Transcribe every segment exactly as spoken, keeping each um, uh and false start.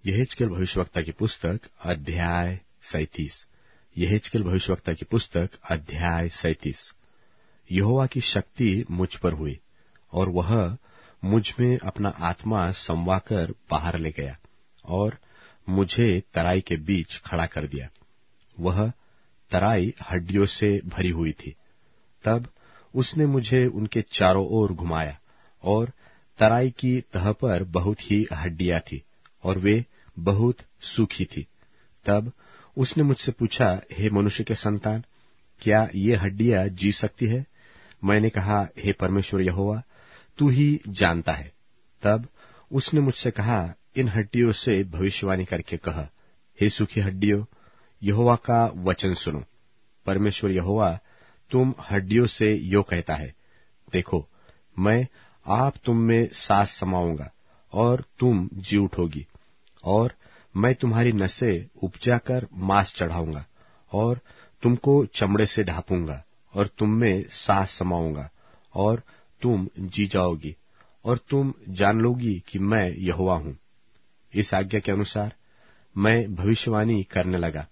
यहेजकेल भविष्यवक्ता की पुस्तक अध्याय सैंतीस। यहेजकेल भविष्यवक्ता की पुस्तक अध्याय सैंतीस। यहोवा की शक्ति मुझ पर हुई और वह मुझ में अपना आत्मा समवाकर बाहर ले गया और मुझे तराई के बीच खड़ा कर दिया। वह तराई हड्डियों से भरी हुई थी। तब उसने मुझे उनके चारों ओर घुमाया और तराई की तह पर बहुत ही हड्डियां थी और वे बहुत सूखी थी। तब उसने मुझसे पूछा, हे मनुष्य के संतान, क्या ये हड्डियां जी सकती है? मैंने कहा, हे परमेश्वर यहोवा, तू ही जानता है। तब उसने मुझसे कहा, इन हड्डियों से भविष्यवाणी करके कह, हे सूखी हड्डियों, यहोवा का वचन सुनो। परमेश्वर यहोवा तुम हड्डियों से यो कहता है, देखो, मैं आप तुम में सांस समाऊंगा और तुम जी उठोगी, और मैं तुम्हारी नसें उपजाकर मांस चढ़ाऊंगा और तुमको चमड़े से ढांपूंगा और तुम में सांस समाऊंगा और तुम जी जाओगी और तुम जान लोगी कि मैं यहोवा हूं। इस आज्ञा के अनुसार मैं भविष्यवाणी करने लगा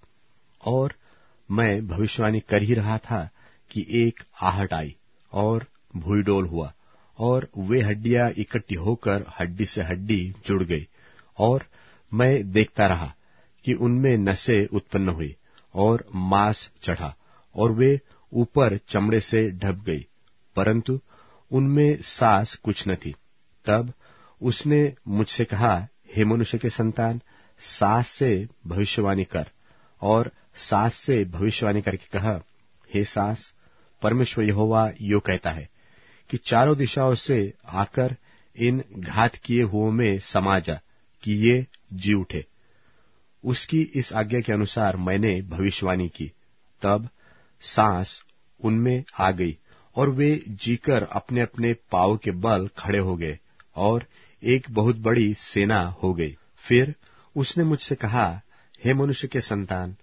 और मैं भविष्यवाणी कर ही रहा था कि एक आहट आई और भूईडोल हुआ और वे हड्डियां इकट्ठी होकर हड्डी से हड्डी जुड़ गई और मैं देखता रहा कि उनमें नसें उत्पन्न हुई और मांस चढ़ा और वे ऊपर चमड़े से ढप गई, परंतु उनमें सांस कुछ न थी। तब उसने मुझसे कहा, हे मनुष्य के संतान, सांस से भविष्यवाणी कर और सांस से भविष्यवाणी करके कहा, हे सांस, परमेश्वर यहोवा यो कहता है कि चारों दिशाओं से आकर इन घात किए हुओं में समा जा कि ये जी उठे। उसकी इस आज्ञा के अनुसार मैंने भविष्यवाणी की। तब सांस उनमें आ गई और वे जीकर अपने अपने पांव के बल खड़े हो गए और एक बहुत बड़ी सेना हो गई। फिर उसने मुझसे कहा, हे मनुष्य के संतान,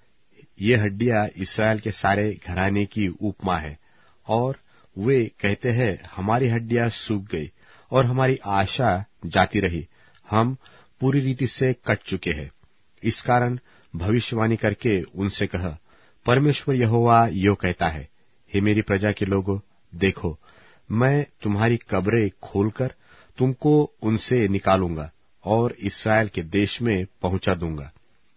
ये हड्डियां इस्राएल के सारे घराने की उपमा है और वे कहते हैं, हमारी हड्डियां सूख गई और हमारी आशा जाती रही, हम पूरी रीति से कट चुके हैं। इस कारण भविष्यवाणी करके उनसे कह, परमेश्वर यहोवा यो कहता है, हे मेरी प्रजा के लोगों, देखो, मैं तुम्हारी कब्रें खोलकर तुमको उनसे निकालूंगा और इस्राएल के देश में पहुंचा दूंगा।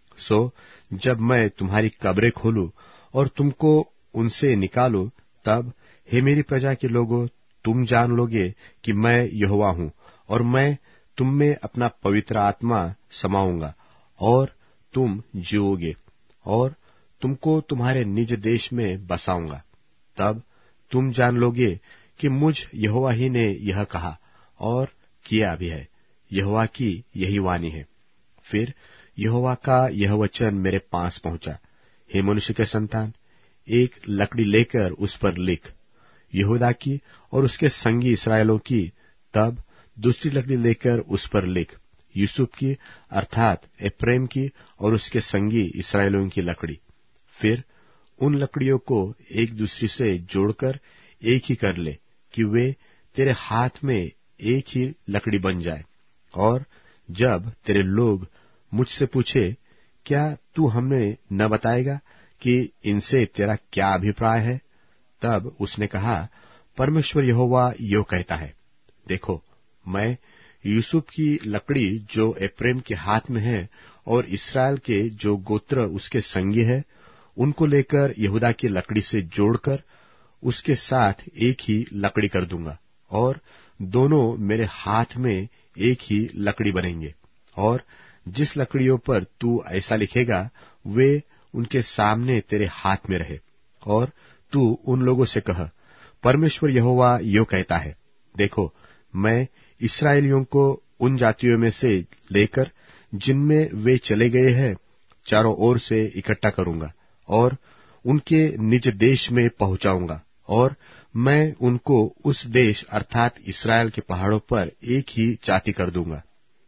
सो जब मैं तुम्हारी कब्रें खोलूं और तुमको उनसे निकालूं, तब हे मेरी प्रजा के लोगों, तुम जान लोगे कि मैं यहोवा हूं और मैं तुम में अपना पवित्र आत्मा समाऊंगा और तुम जीओगे और तुमको तुम्हारे निज देश में बसाऊंगा। तब तुम जान लोगे कि मुझ यहोवा ही ने यह कहा और किया भी है। यहोवा की यही वाणी है। फिर यहोवा का यह वचन मेरे पास पहुंचा, हे मनुष्य के संतान, एक लकड़ी लेकर उस पर लिख, यहूदा की और उसके संगी इस्राएलों की। तब दूसरी लकड़ी लेकर उस पर लिख, यूसुफ की अर्थात एप्रैम की और उसके संगी इस्राएलियों की लकड़ी। फिर उन लकड़ियों को एक दूसरी से जोड़कर एक ही कर ले कि वे तेरे हाथ में एक ही लकड़ी बन जाए। और जब तेरे लोग मुझसे पूछे, क्या तू हमें न बताएगा कि इनसे तेरा क्या अभिप्राय है? तब उसने कहा, परमेश्वर यहोवा यो कहता है, देखो, मैं यूसुफ की लकड़ी जो एप्रैम के हाथ में है और इस्राएल के जो गोत्र उसके संगी है, उनको लेकर यहूदा की लकड़ी से जोड़कर उसके साथ एक ही लकड़ी कर दूंगा और दोनों मेरे हाथ में एक ही लकड़ी बनेंगे। और जिस लकड़ियों पर तू ऐसा लिखेगा, वे उनके सामने तेरे हाथ में रहे। और तू उन लोगों से कह, परमेश्वर यहोवा यो कहता है, देखो, मैं इस्राएलियों को उन जातियों में से लेकर जिनमें वे चले गए हैं चारों ओर से इकट्ठा करूंगा और उनके निज देश में पहुंचाऊंगा और मैं उनको उस देश अर्थात इस्राएल के पहाड़ों पर एक ही जाति कर दूंगा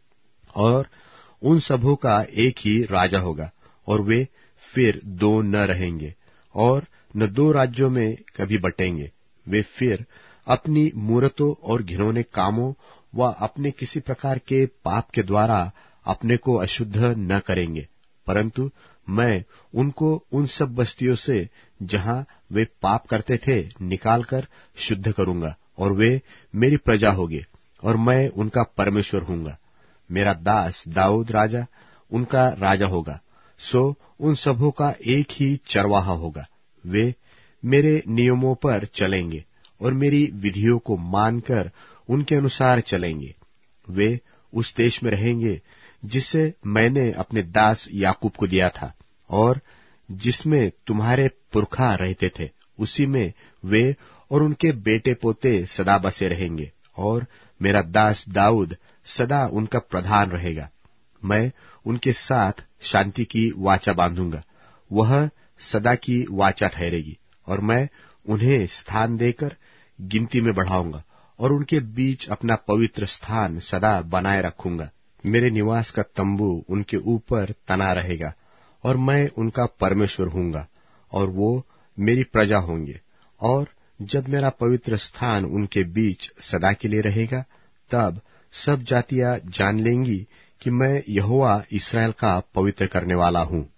और उन सबों का एक ही राजा होगा और वे फिर दो न रहेंगे और न दो राज्यों में कभी बटेंगे। वे फिर अपनी मूरतों और घिनौने कामों व अपने किसी प्रकार के पाप के द्वारा अपने को अशुद्ध न करेंगे, परंतु मैं उनको उन सब बस्तियों से जहां वे पाप करते थे निकालकर शुद्ध करूंगा, और वे मेरी प्रजा होंगे और मैं उनका परमेश्वर हूंगा। मेरा दास दाऊद राजा उनका राजा होगा, सो उन सबों का एक ही चरवाहा होगा। वे मेरे नियमों पर चलेंगे और मेरी विधियों को मानकर उनके अनुसार चलेंगे। वे उस देश में रहेंगे जिसे मैंने अपने दास याकूब को दिया था, और जिसमें तुम्हारे पुरखा रहते थे, उसी में वे और उनके बेटे पोते सदा बसे रहेंगे, और मेरा दास दाऊद सदा उनका प्रधान रहेगा। मैं उनके साथ शांति की वाचा बांधूंगा, वह सदा की वाचा ठहरेगी, और मैं उन्हें स्थान देकर गिनती में बढ़ाऊंगा और उनके बीच अपना पवित्र स्थान सदा बनाए रखूंगा। मेरे निवास का तंबू उनके ऊपर तना रहेगा, और मैं उनका परमेश्वर हूंगा और वो मेरी प्रजा होंगे। और जब मेरा पवित्र स्थान उनके बीच सदा के लिए रहेगा, तब सब जातियां जान लेंगी कि मैं यहोवा इस्राएल का पवित्र करने वाला हूं।